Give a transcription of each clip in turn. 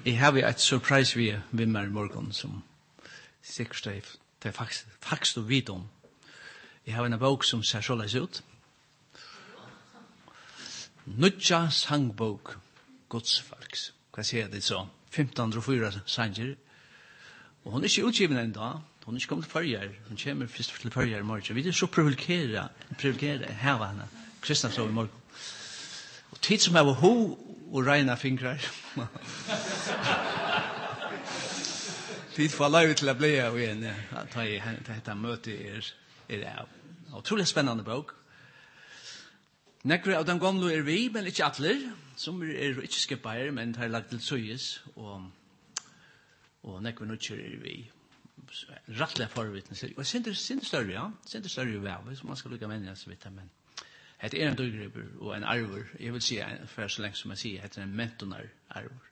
Jeg har et surprise ved meg i morgen, som sikkert det er faktisk å vite om. Jeg har en bok som ser så leis ut. Nudja sangbok, godsfolks. Hva sier det så? 1504 sanger. Og hun er ikke utgiven enda. Hun er ikke kommet til førjer. Hun kommer først til førjer i morgen. Vi er så privilegere her henne. Kristna så i morgen. Og tid som er ho og reina fingrar. Tid får lov til å bli av igjen. Dette møtet er av. Utrolig spennende bok. Nekker av den gamle er vi, men ikke atler. Som er ikke skipper, men har lagt til søyes. Og nekker nødker er vi. Rattelig forvittning. Og sinter større, ja. Sinter større vel, så man skal lukke mennesker så vidt. Men det er en døggripper og en arver. Jeg vil si, for så lenge som jeg sier, det er en mentonar arver.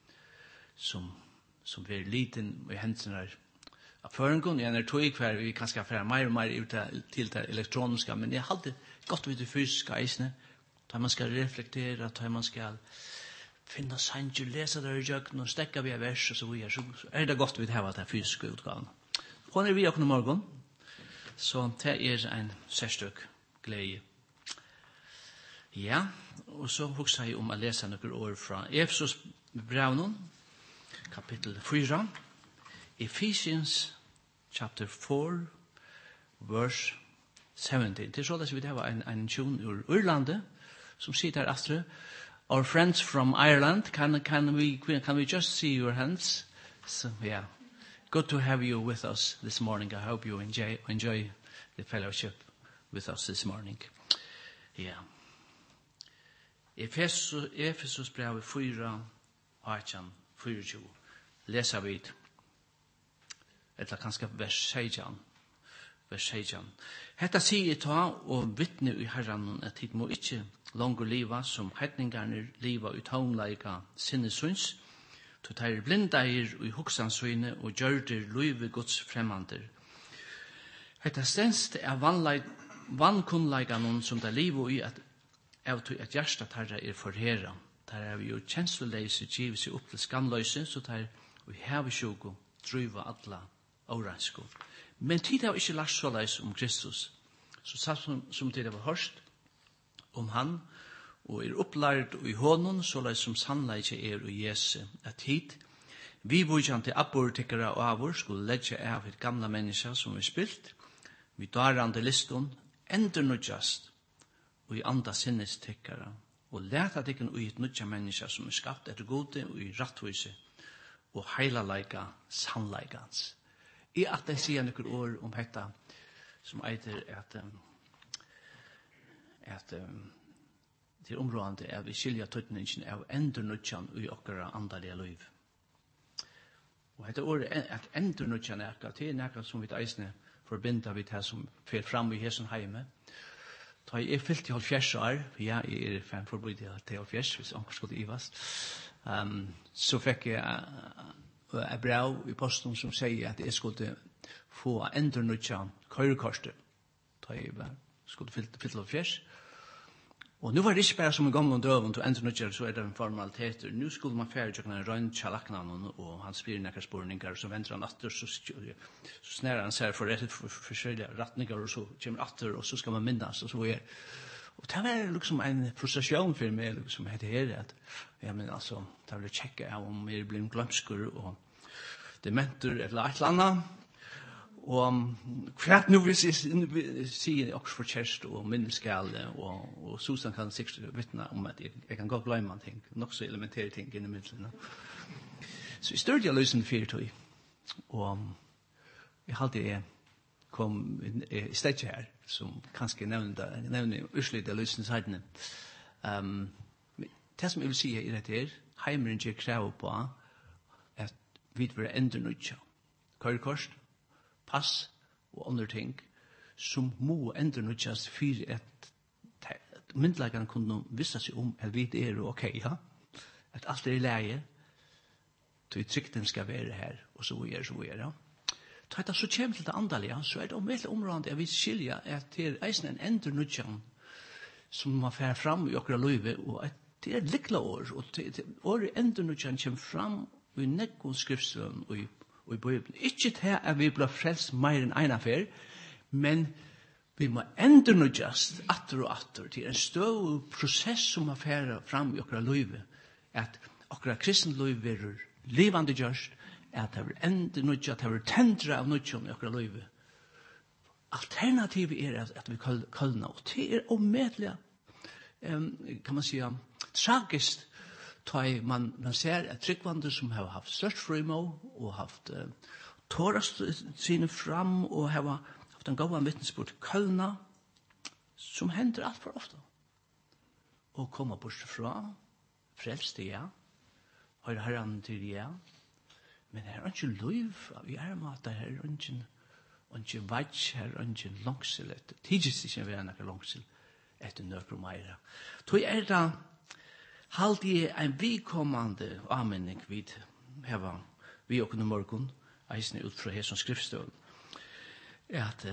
Som blir liten og i hendene av føringen. Jeg er tog hver vi kan skaffe mer og mer ut til det elektroniske, men jeg har alltid godt vidt det fysiske eisene. Da man skal reflektere, da man skal finne sanger, lese der i jøkken og stekke via vers og så videre, så er det godt vidt her det fysiske utgaven. Hun er vi åkken i morgen, så det er en særstøk glede. Ja, og så husker jeg om å lese noen ord fra Efesos brevnen, kapittel 4, Ephesians chapter 4, verse 17. Det er så at vi har en tjon ur Irlandet, som sier der Astrid, our friends from Ireland, can we just see your hands? So, yeah, good to have you with us this morning. I hope you enjoy the fellowship with us this morning. Yeah. Efesos brev 4, 18, 24. Leser vi eller kanskje vers 16. Vers 16. Hetta sier ta og vittne i Herren at hit må ikke langt liva som heitningarne liva ut håndleika sinnesyns, to tar blindeir og i hoksansyne og gjørder løyve Guds fremmander. Hetta stendst er vannkunnleikanen som det liva i at hjersta tarra er forhera. Der er vi jo kjensleleise givet seg opp til skamløse, så der vi hever sjuko driva alla åransko. Men tid har ikke lært så leis om Kristus. Så satt som tid har hørt om han, og er opplært i hånden, så leis som sannleise er og Jesu. At tid, vi bojjan til abortikkere og avur, skulle legge av et gamla menneske som vi spilt, vi darande liston, ender nødjast, og i anda sinnestikkere, og leta dikken ui et nødja menneske som er skapt etter gode og i rattvise, og heilaleika sannleikans. I at jeg sier noen ord om dette, som eiter at til områdene er vi skilja tøytningen av endernødjan i okkara andalige liv. Og dette ordet at endernødjan er nekka som vi eisne forbinder vi til som fer fram i hesen heime. Da jeg fyllt til 70 år, ja, jeg er fan forbud til 70, hvis onker skulle ivast, så fikk jeg et brev i posten som sier at jeg skulle få endernødjan køyrekortet. Da jeg skulle fyllt til 70. Og nu var det ikke bare som en gamle døven til endernødjan, så er det en formalitet. Nu skulle man fære til en røynt tjalaknanen, og han spyrer nekker spurningar, så venter han atter, så snærer han seg for forskjellige retninger, og så kommer atter, og så skal man minnes, og så er. Og det var liksom en frustrasjon for meg, liksom, heter her, at ja, men altså, det var tjekke av om vi blir glømsker, og dementer, eller et eller annet. Og hva nu vil si også for kjærst og minneskale, og Susan kan sikkert vittne om at jeg kan godt glemme ting, nok så elementere ting inni midlene. Så jeg størte jeg løsende 4 og jeg halte jeg kom i stedet her, som kanskje nevner utslitt av løsende sidene. Det som jeg vil si i dette her, heimeren ikke krever på at vi vil endre nødja. Køyrekost, pass og andre ting som må endre nødjast for at myndlagene kunne visse seg om at vi er ok, ja? At alt er i leie, til trykten skal være her, og så videre, ja? Så kommer til det andalige, så er det om et område at vi skiljer at det er eisen en endre nødjan som man fer fram i okra løyve, og det er likla år, og året ender når han kommer fram i nekkon skriftstøven og i Bibelen. Ikke til at vi blir frelst mer enn en affær, men vi må endre nødjast atter og atter til en støv prosess som affærer fram i okra løyve, at okra kristne løyve er livande gjørst, at det er endre nødjast, at det er tendre av nødjast i okra løyve. Alternativet er at vi kallna, og det er omedelig, kan man säga, tragiskt, då man ser at tryggvandre som har haft størst frimo og haft tårast sine fram og har haft en gåva vittnesbord kallna, som hender alt for ofta. Og komma bort fra, frelste ja, høyre herren til ja, men her er ikke lov av hjermata, her er ikke vajt, her er ikke langsel, tidligst ikke vil være langsel, etter nøkker meira. Tog det halde en vidkommande anmenning vid heva vi okkur morgon, eisne ut fra hesson skriftstøvn, at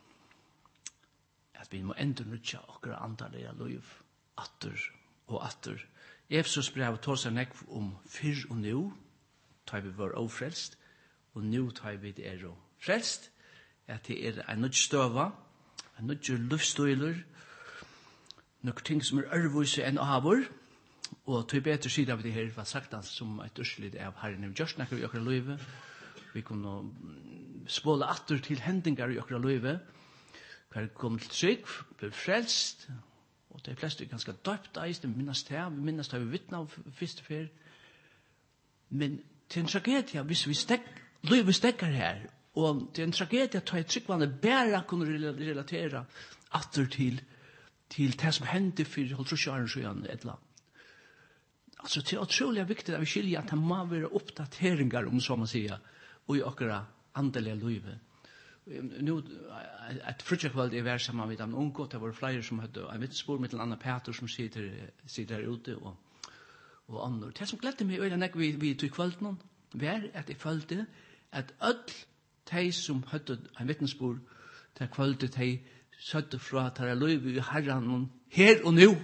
vi må enda nutja okkur andalega loiv, atter og atter. Efesos brev tåsar nekv fyrr og nu, tar vi var ofrelst, og nu tar vi det er frelst, at det er en nutj støva, en nutj luftstøyler, nokre ting som er ørvise enn avur, og til bedre sida av det her var sagt som et urslit av herren i just nekker i okra løyve. Vi kunne spåle atter til hendingar i okra løyve, hver kom til trygg, ble frelst, og de fleste er ganske døpt eis, vi minnes det vi vittna av første fer. Men til en tragedie, hvis løyve stekker her, og til en tragedie at jeg tryggvannet bare kunne relatera atter til det som hendte for 100 år siden, et eller annet. Altså, det er utrolig viktig at vi skiljer at det må være oppdateringer, om så man sier, og i okra andelige løyve. Nå, et frutjakvald er vært sammen med en unge, det var flere som hadde en vittnesbord med en annen Peter som sitter her ute, og andre. Det som gledde meg, og vi tog kvalden, var at jeg følte at alle de som hadde en vittnesbord, til kvalden de søtte fra at det er løyve i herren her og nå,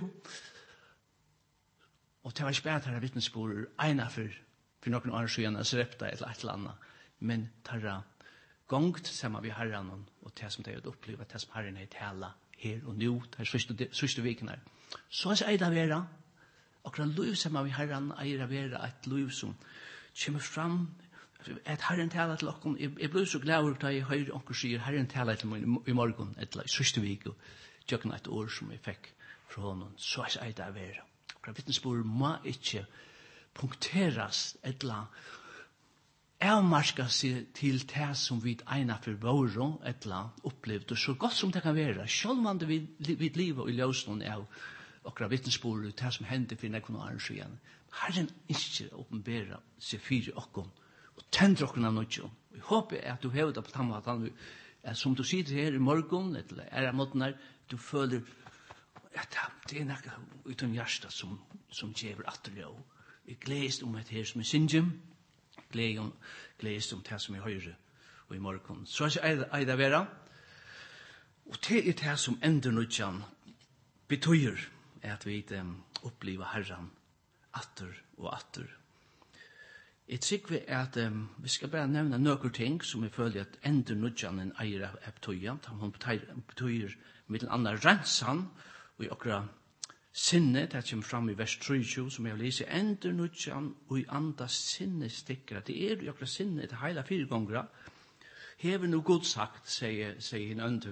og det var ikke bare at det er vittnesbord ena for noen år siden, Srepta eller et eller annet, men det er gongt sammen vi herren og det som de har opplevd, det som herren har tala her og nå, det er sørste viken her. Så er det vera, akkurat liv sammen vi herren er vera et liv som kommer fram, at herren tala til okken. Jeg ble så glad da jeg høyre onker sier herren tala til meg i morgen, eller i sørste vik, og tjøkken et år som jeg fikk fra honom. Så er det vera. Vittnesbord må ikke punkteras eller avmarska seg til det som vi ena for våre eller opplevd, og så godt som det kan være. Selv om det vi livet i løsningen av okra vittnesbord, det som hendte for nekken og arrangeren. Herren ikke åpenbæra seg fire okken, og tendre okken av noe. Jeg håper at du hever det på tannmaten, som du sitter her i morgen, eller er av måten her, du føler det er nekka utom hjärsta som gjever atterlig. Jeg gledes om det her som er syndjem, gledes om det som er høyre og i morgen. Så er det vera. Og det er det som ender nødjan betyr at vi opplever Herren atter og atter. Jeg tykker at vi skal bare nevne noen ting som jeg føler at ender nødjan en eier av betyr. Hun betyr med en annen rensan, og i okra sinne, det kommer fram i vers 23, som jeg leser, ender nødjan og i andas sinne stikker. Det er i okra sinne til heila 4 ganger. Hever noe godt sagt, sier en ønde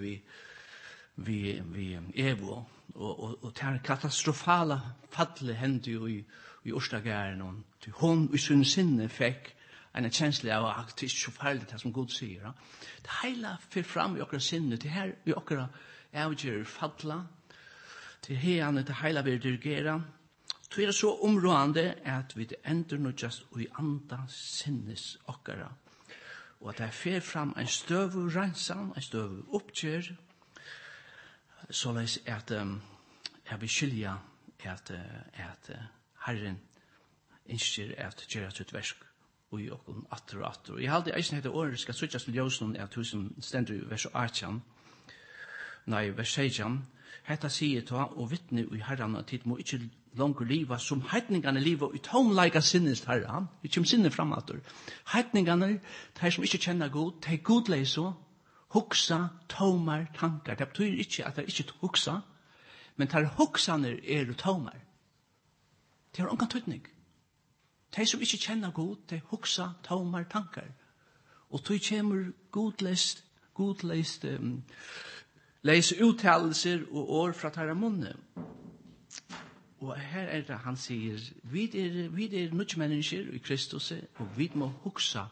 vi Evo, og det er katastrofale fattelig hende i Ørstagæren, og hun i sin sinne fikk en kjensle av at det er så farlig det som Gud sier. Det heila fyr fram i okra sinne, det her i okra avgjør fattla, til heian det heila vil dirigera. Så er det så områdende at vi ender nødjast og i anda sinnes okkara. Og at det fer fram en støvu rensan, en støvu oppgjør, såleis at jeg vil skilja at Herren innskjer at gjøre sitt versk og i okken atter og atter. Jeg halde eisen heter året skal suttjast til ljøsnen av 1000 stender i vers 18, vers 16, hetta sier ta og vittne i Herren at tid må ikke langer liva som heitningane liva i tomleika sinnes herra. Vi kommer sinne framater. Heitningane, de som ikke kjenner god, de godleiso, hoksa, tomar, tankar. Det betyr ikke at de ikke hoksa, men de hoksane tomar. Det har ongan tøytning. De som ikke kjenner god, de hoksa, tomar, tankar. Og tog kommer godleist leise uttalelser og år fra tæra munne. Og her det han sier, vi nødvendig mennesker i Kristus, og vi må hoksa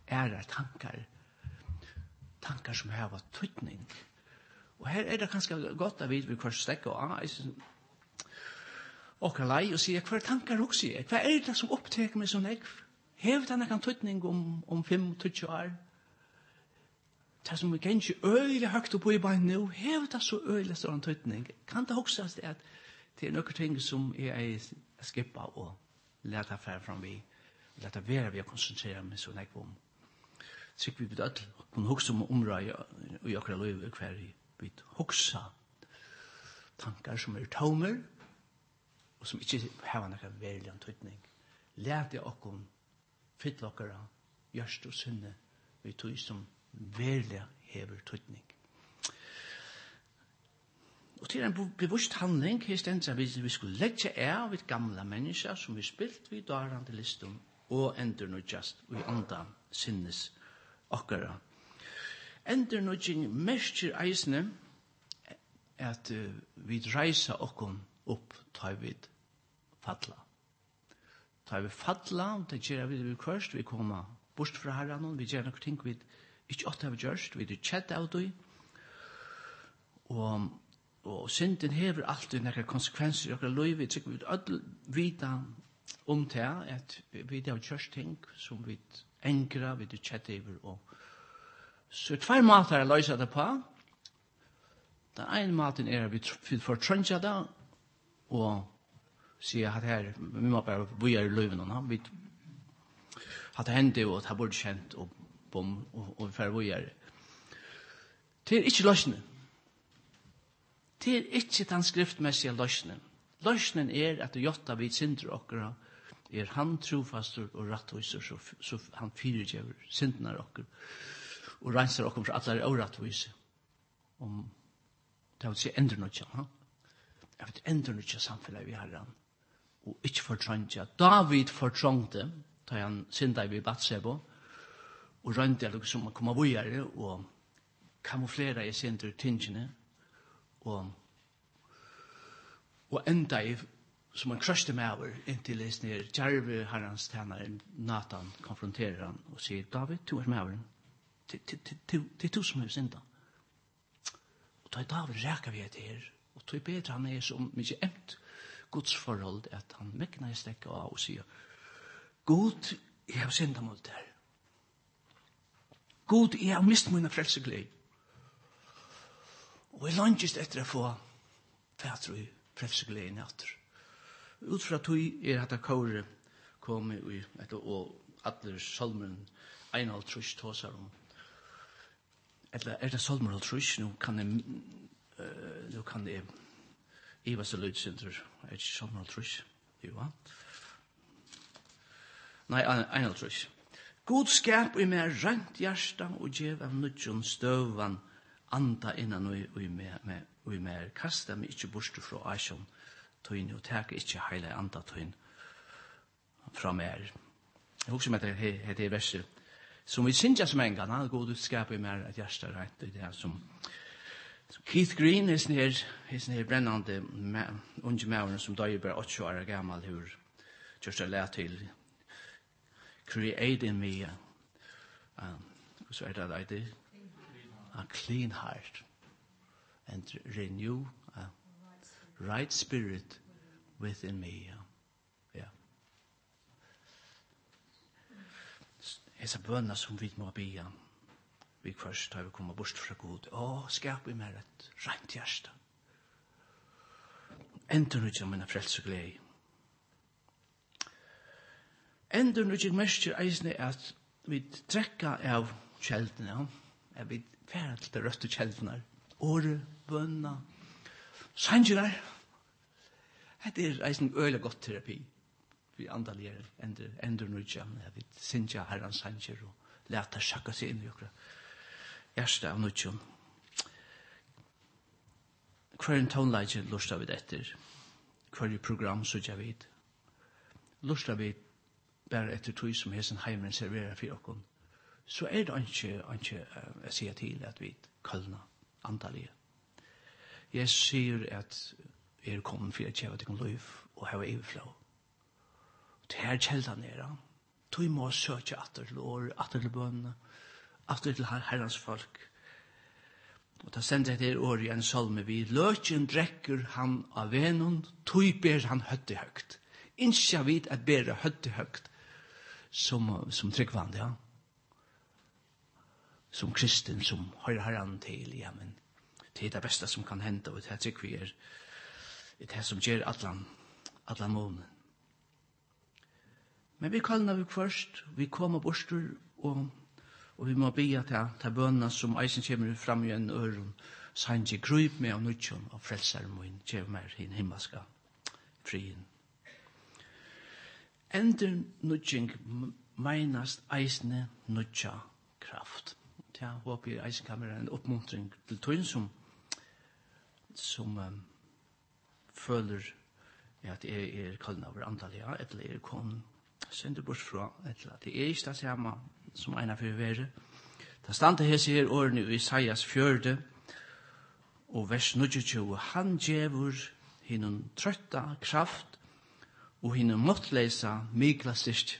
tankar som har tøytning. Og her det ganske godt at vi hver stekke og åker lei og sier, hva tankar hoksa jeg? Hva det som oppteker meg som jeg? Hevet han en tøytning om 5-20 år? Det som kan ikke øyelig høyt oppe i bein nå, hevet det så øyelig står en tøytning. Kan det hoksa at det noen ting som jeg skippa og leta færre fram vi, leta være vi å konsentrere meg så nek om. Så vi vil alle kunne hoksa om området i akkurat løyve hver vi hoksa tankar som tomer og som ikke har noen verlig tøytning. Leta okkom fylle okkara hjørst og sinne vi tog som verlig hever tøytning. Og til en bevisst handling, her stendt at vi skulle legge av vidt gamle mennesker som vi spilt vid darande listum og endurnudjast og i andre sinnes okkara. Endurnudjing mestir eisne at vi reisa okkom opp ta vid falla. Ta vid falla, det gjør vi først, vi kommer bort fra herren, vi gjør noen ting vi ikke åtte av gjørst, vi kjett av det, og synden hever alltid noen konsekvenser i okkur liv, vi trykker vi alle vita om det, at vi har gjørst ting som vi engra, vi kjett over, og så 2 måter å løse det på. Den ene måten at vi får trønja det, og sier at her, vi må bare boja i liven, vi har det hendt og det burde kjent, og bom, og vi får boja i. Det ikke løsene. Det ikke den skriftmessige løsene. Løsnen at jotta vid synder okkara, han trofastur og rattviser, så han fyrirgjever syndene okkara, og renser okkara fra alle orattviser. Det vil si endernutja. Jeg vet endernutja samfunnet vi har, og ikke fortrøntja. David fortrønte, da han synda vi Batsebo, og rønte jeg som å komme videre, og kamuflere i synder tingene, og enda i som en krøste med over inntil lesen her, Jarve herrens tjenere, Nathan konfronterer han og sier, David, du med over. Det du som synda. Og da David reker vi etter her, og da bedre han som mye emt Guds forhold, at han mekna i stekket av og sier, God, jeg har synda mot det her. God, jeg har mist mine frelseglede. Og jeg langest etter å få fætre i frelseglede i natter. Ut fra tog at kåre kom i, og alle salmen Einald Trusch tåsar om. Eller det salmen Trusch, nå kan jeg Iva så lydsynder, ikke salmen Trusch, jo va? Nei, Einald Trusch. God skap i meg rent hjärsta og gjev av nødjon støvan anda innan og i meg. Kasta meg ikke bort fra asjon tøyne, og teka ikke heile anda tøyne fra meg. Jeg husker meg at det er verset som vi synger som en gang, han god skap i meg et hjärsta rent, det er som Keith Green er sånn her brennande unge mævren som døy bare 8 år gammal hur just a lær til create in me so that I did a clean heart and renew a right spirit within me. Ja. Esa bønna som vi må be vi først har vi kommet bort fra Gud. Skap i meg et rent hjerte. Ender ikke mine frelseglede. Ender ikke mest eisne at vi trekker av kjeldene, at vi færer til det røtte kjeldene, åre, bønna, sangerar. Det en øyelig godt terapi. Vi andalige ender nødjan. Vi sinja herrans sanger og leta sjakka seg inn i okra. Hjärsta av nødjan. Hver en tonleidje lusta vi etter. Hver program sutja vi. Lusta vi bare etter tog som hesen heimen serverer for okon. Så det ikke jeg sier til at vi kallna andalige. Jeg sier at jeg kommet for å kjøve til liv og hava overflå. Det her kjelda nere. Du må søke atter til år, atter til bønne, atter til herrens folk. Og da sender jeg til år i en salme vi. Løtjen drekker han av venon, du ber han høtte høgt. Innskja vid at ber høtte høgt som tryggvand, ja. Som kristen, som hører herren til, ja, men det det beste som kan hende, og det tykker vi det som gjør atlan månen. Men vi kallna vi først, vi kommer borster, og vi må be at det bønene som eisen kommer fram i en øren, så han ikke kryp med av nødjon og frelser min, gjør mer hin himmelska frien. Ender nødjeng meinast eisne nødja kraft. Ja, håper jeg eisen kan være en oppmuntring til tøyen som føler at jeg kallende over antallet, eller jeg kom sender bort fra, eller at det ikke det samme som en av fire være. Det stande her sier årene i Isaias 4, og vers 29, han djevur hinnom trøtta kraft, og hinnom måttleisa mykla styrst.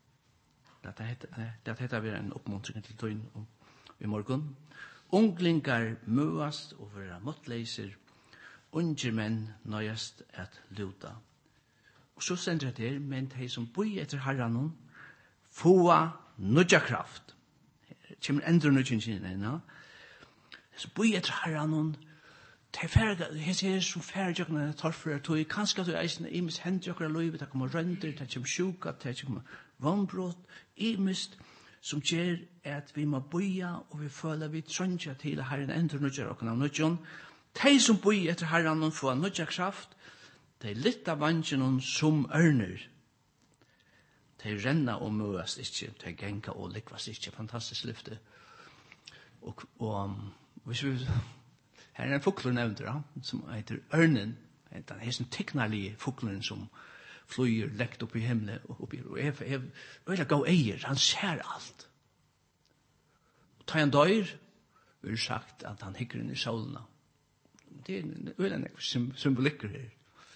Det heter vi en oppmuntring til tøyen i morgen. Unglingar møast og vera måttleiser, unger menn nøyast at luta. Og så sender jeg til, men de som bor etter herranen, få nødja kraft. Det kommer endre nødjen sin ennå. De som bor etter herranen, de ser som færgjøkene torfer, tog kanskje til eisene, imest hendjøkere løyve, det kommer rønder, det kommer sjuka, det kommer vannbrott, imest, som gjør at vi må boja, og vi føler vi trønja til herren endre nødja okken av nødjon. De som bor etter herranen får nødja kraft, de litta vansjen som ørner. De renna og møast ikke, de genka og likvast ikke. Fantastisk lyfte. Og hvis vi, her er en fukler nevnter, som heter ørnen. Den er sånn teknarlige fukleren som flyr lekt opp i himmelen. Og jeg vil gå eier, han ser alt. Og ta en døyr, vil sagt at han hikker inn i solene. Det er en symbolikker her.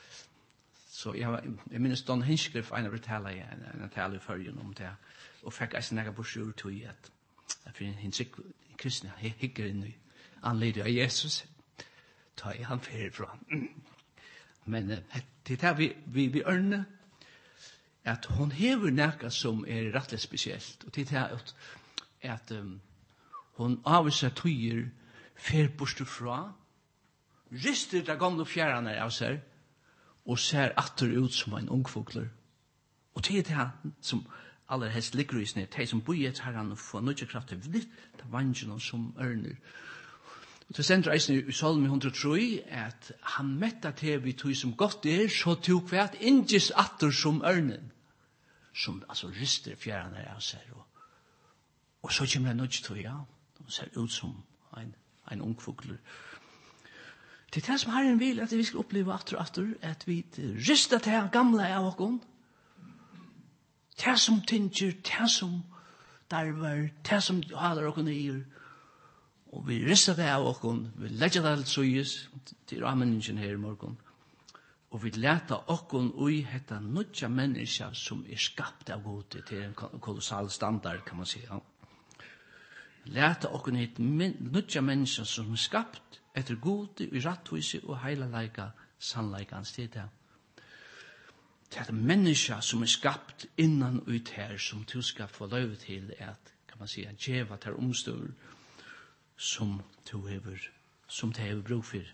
Så jeg minnes Don Hinchcliffe, en av en tale i førjen om det, og fikk eisen ega bursjur til at hins kristne hikker inn i anledet av Jesus, ta i han ferie fra. Men det er vi ørne, at hon hever neka som rettelig spesielt, og det er at hon avviser tøyer fer bursjur fra, rister det gamle fjærene av seg, og ser atter ut som en ungfugler. Og det er det som aller helst ligger i snitt, de som bor i et herren og får nødja kraft til litt av vangen som ørner. Og til sender eisen i Salme 103 at han metta til vi tog som godt så tog hvert indjes atter som ørnen, som altså rister fjærene av seg. Og så kommer det nødja tog, ja, og ser ut som en ungfugler. Det er det som Herren vil, at vi skal oppleve atter og atter, at vi rister til gamle av oss, det som tynger, det som darver, det som haler oss nyer, og vi rister det av oss, vi legger det til søyes, til rammeningen her i morgen, og vi leter oss ui hetta nødja mennesker som skapt av gode, til en kolossal standard, kan man si. Leter oss hit nødja mennesker som skapt, etter gode, i rattvise og heilalega sannleikans tid. Det er mennesker som skapt innan ut her, som du skal få lov til at, kan man si, djeva til omstår som du hever brug for.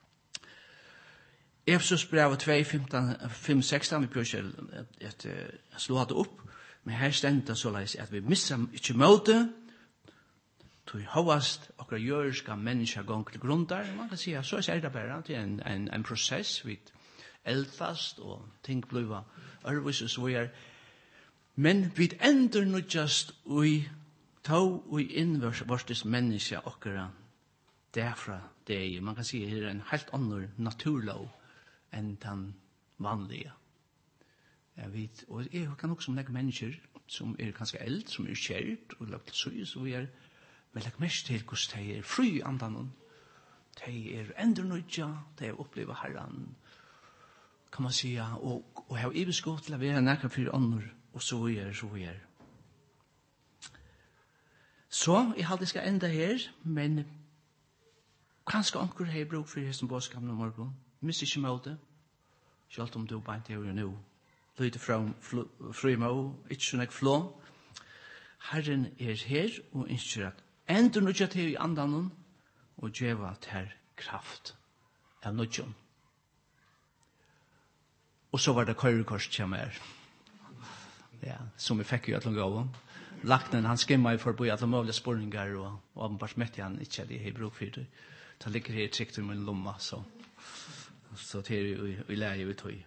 Efesos brev 2, 5-16, vi prøver ikke å slå det opp, men her stender så leis at vi misser ikke måte, tog hovast okra jøriska menneska gong til grunndar. Man kan si at så er det bare, det er en prosess. Vi eldfast og ting bliva örvis og så vidare. Men vi ender nødjast ui ui innvørstis menneska okkara derfra det. Man kan si det er en helt annan naturlov enn den vanliga. Og jeg kan også legge mennesker som er ganske eld, som er kjært og lagt til så vi er men legg mest til hvordan de er fri andan. De er endernødja, de har opplevd herran, kan man si, og har ibeskått til å være nærkere for andre, og så vi er. Så, jeg hadde skal enda her, men kanskje anker har bruk for hesten bådskapen om morgen. Miss ikke måte, selv om du bare ikke er nå. Lyde fra frimo, ikke sånn jeg flå. Herren er her, og ønsker at enda nødja til i andan, og djeva til kraft av nødjon. Og så var det køyrekors til meg. Ja, som vi fikk jo at han gav. Lakten, han skimmer i forbi at han måler spurningar, og åpenbart møtte han ikke at jeg har bruk for det. Det ligger her trygt i min lomma, så til vi lærer vi tog.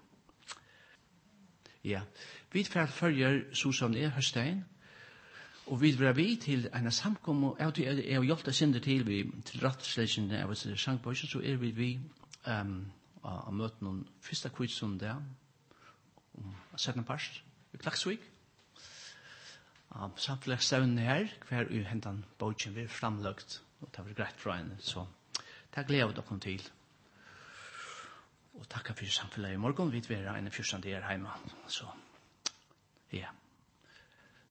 Ja, vi følger Susanne Høstein, og vi vil vi til en samkom, og jeg har hjulpet sinne til rettslesende av sangbøysen, så vi å møte noen første kvitsundet om 17. parst i Klaksvik. Samfunnsstevnen her, hver hentan bøysen vi framlagt, og det var greit fra henne, så det gleder dere til. Og takk for samfunnet i morgen, vi vil være en 14. hjemme, så ja.